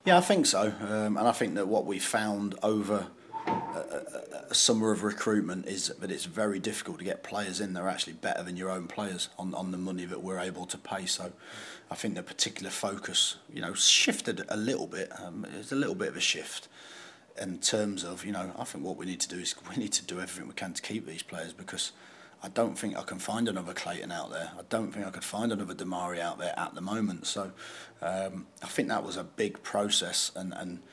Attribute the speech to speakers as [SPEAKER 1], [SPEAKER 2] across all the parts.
[SPEAKER 1] Yeah, I think so, and I think that what we found over a summer of recruitment is that it's very difficult to get players in that are actually better than your own players on the money that we're able to pay. So I think the particular focus, shifted a little bit. It's a little bit of a shift in terms of, I think what we need to do is we need to do everything we can to keep these players, because I don't think I can find another Clayton out there. I don't think I could find another Damari out there at the moment. So I think that was a big process, and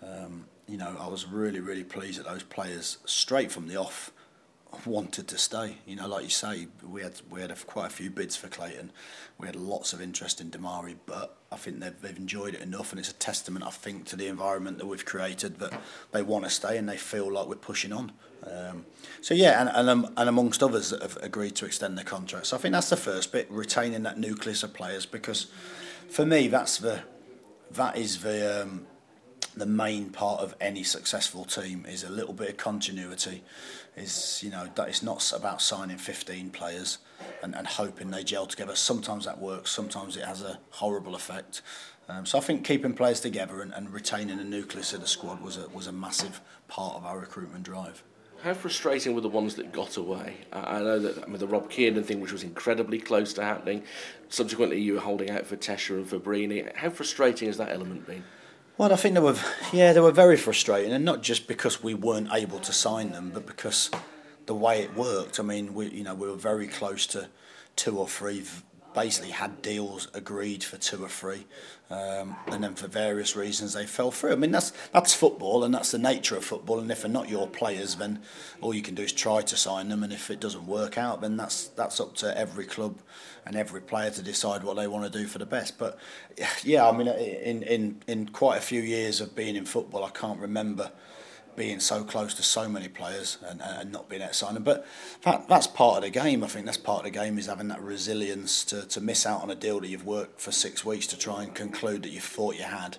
[SPEAKER 1] I was really, really pleased that those players, straight from the off, wanted to stay. Like you say, we had quite a few bids for Clayton. We had lots of interest in Damari, but I think they've enjoyed it enough, and it's a testament, I think, to the environment that we've created, that they want to stay and they feel like we're pushing on. So yeah, and amongst others that have agreed to extend their contracts. So I think that's the first bit, retaining that nucleus of players, because for me that is the main part of any successful team, is a little bit of continuity. That it's not about signing 15 players and hoping they gel together. Sometimes that works, sometimes it has a horrible effect. So I think keeping players together and retaining a nucleus of the squad was a massive part of our recruitment drive.
[SPEAKER 2] How frustrating were the ones that got away? I know that the Rob Kiernan thing, which was incredibly close to happening. Subsequently, you were holding out for Tesher and Fabrini. How frustrating has that element been?
[SPEAKER 1] Well, I think they were very frustrating, and not just because we weren't able to sign them, but because the way it worked. I mean, we were very close to two or three. Basically, had deals agreed for two or three, and then for various reasons they fell through. I mean, that's football, and that's the nature of football. And if they're not your players, then all you can do is try to sign them. And if it doesn't work out, then that's up to every club and every player to decide what they want to do for the best. But yeah, I mean, in quite a few years of being in football, I can't remember being so close to so many players and not being able to sign them. But that's part of the game. I think that's part of the game, is having that resilience to miss out on a deal that you've worked for 6 weeks to try and conclude that you thought you had,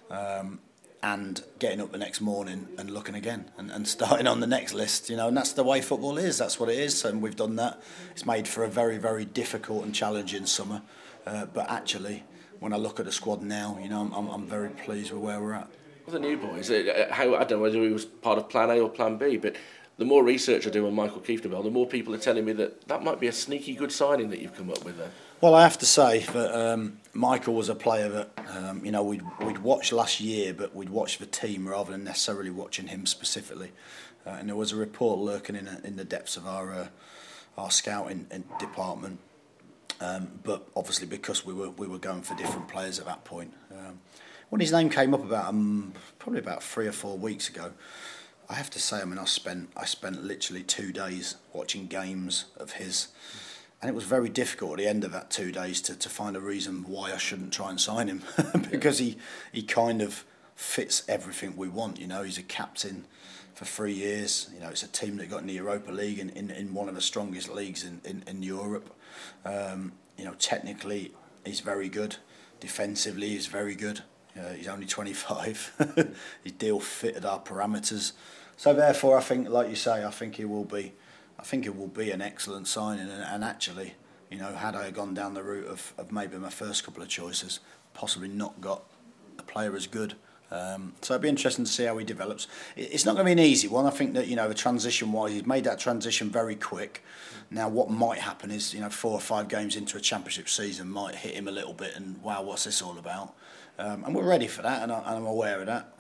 [SPEAKER 1] and getting up the next morning and looking again and starting on the next list. And that's the way football is. That's what it is, and we've done that. It's made for a very, very difficult and challenging summer, but actually, when I look at the squad now, I'm very pleased with where we're at.
[SPEAKER 2] The new boys, I don't know whether he was part of Plan A or Plan B, but the more research I do on Michael Kieftenbeld, the more people are telling me that might be a sneaky good signing that you've come up with there.
[SPEAKER 1] Well, I have to say that Michael was a player that we'd watched last year, but we'd watched the team rather than necessarily watching him specifically. And there was a report lurking in the depths of our scouting department. But obviously, because we were going for different players at that point. When his name came up probably about 3 or 4 weeks ago, I have to say, I mean, I spent literally 2 days watching games of his, and it was very difficult at the end of that 2 days to find a reason why I shouldn't try and sign him because he kind of fits everything we want. He's a captain for 3 years. It's a team that got in the Europa League in one of the strongest leagues in Europe. Technically, he's very good. Defensively, he's very good. He's only 25. His deal fitted our parameters. So therefore, I think, like you say, I think it will be an excellent signing. And actually, had I gone down the route of maybe my first couple of choices, possibly not got a player as good. So it'd be interesting to see how he develops. It's not going to be an easy one. I think that the transition-wise, he's made that transition very quick. Now, what might happen is 4 or 5 games into a championship season might hit him a little bit, and wow, what's this all about? And we're ready for that, and I'm aware of that.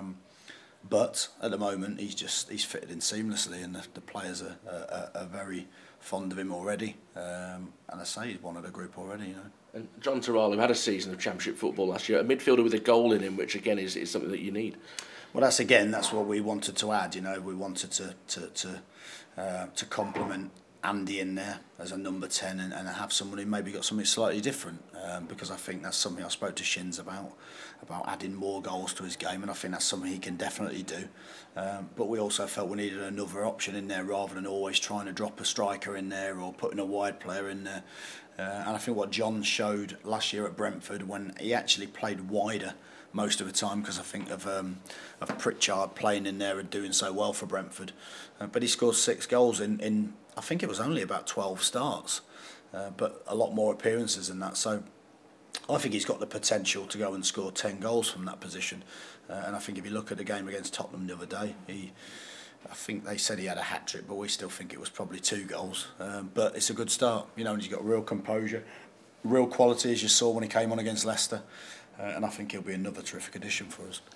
[SPEAKER 1] But at the moment, he's fitted in seamlessly, and the players are very fond of him already. And I say he's one of the group already.
[SPEAKER 2] And John Terrell, who had a season of Championship football last year, a midfielder with a goal in him, which again is something that you need.
[SPEAKER 1] Well, that's what we wanted to add. We wanted to complement Andy in there as a number 10 and have someone who maybe got something slightly different, because I think that's something I spoke to Shins about adding more goals to his game, and I think that's something he can definitely do. But we also felt we needed another option in there rather than always trying to drop a striker in there or putting a wide player in there. And I think what John showed last year at Brentford, when he actually played wider most of the time, because I think of Pritchard playing in there and doing so well for Brentford, but he scored 6 goals in I think it was only about 12 starts, but a lot more appearances than that. So I think he's got the potential to go and score 10 goals from that position. And I think if you look at the game against Tottenham the other day, I think they said he had a hat-trick, but we still think it was probably 2 goals. But it's a good start, you know, and he's got real composure, real quality, as you saw when he came on against Leicester. And I think he'll be another terrific addition for us.